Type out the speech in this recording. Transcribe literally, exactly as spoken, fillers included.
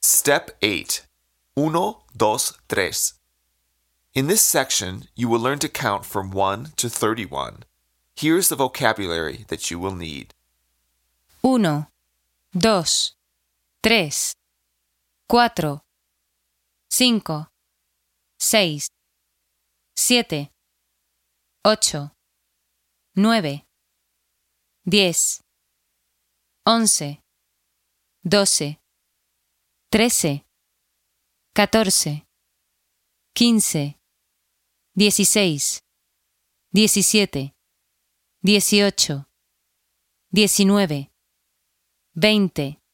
Step eight. Uno, dos, tres. In this section, you will learn to count from one to thirty-one. Here's the vocabulary that you will need. Uno, dos, tres, cuatro, cinco, seis, siete, ocho, nueve, diez, once, doce, trece, catorce, quince, dieciséis, diecisiete, dieciocho, diecinueve, veinte,